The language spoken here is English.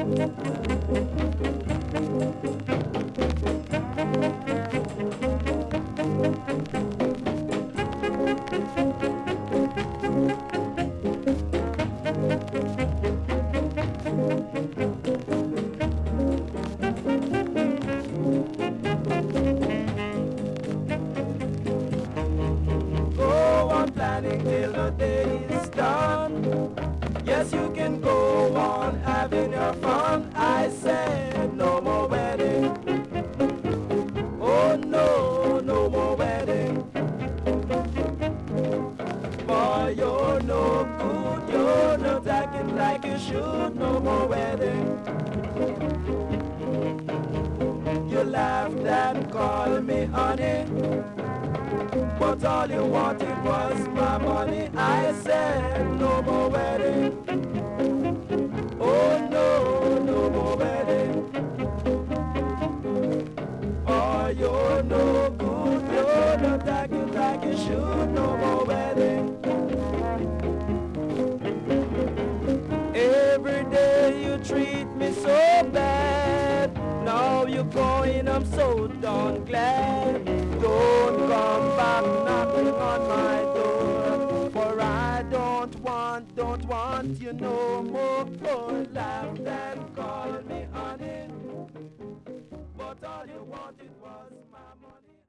Go on planning till the day is done. Yes, you can go on having your fun. I said no more wedding. Oh no, no more wedding. For you're no good, you're not acting like you should. No more wedding. You laughed and called me honey, but all you wanted was my money. I said no more wedding. Oh no, no more wedding. Oh, you're no good, you're not acting like you should. No more wedding. Every day you treat me so bad. Now you're going, I'm so darn glad. Don't come back knocking on my door, for I don't want you no more. Oh, laughed and called me honey, but all you wanted was my money.